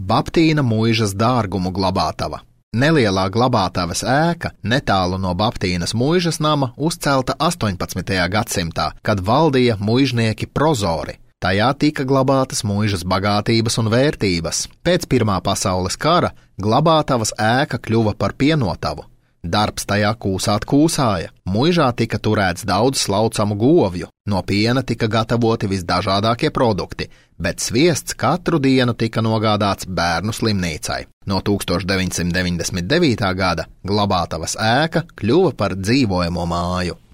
Baptīna muižas dārgumu glabātava. Nelielā glabātavas ēka netālu no Baptīnas muižas nama uzcelta 18. gadsimtā, kad valdīja muižnieki prozori. Tajā tika glabātas muižas bagātības un vērtības. Pēc Pirmā pasaules kara glabātavas ēka kļuva par pienotavu. Darbs tajā kūsāt kūsāja. Muižā tika turēts daudz slaucamu govju, no piena tika gatavoti visdažādākie produkti, bet sviests katru dienu tika nogādāts bērnu slimnīcai. No 1999. gada glabātavas ēka kļuva par dzīvojamo māju.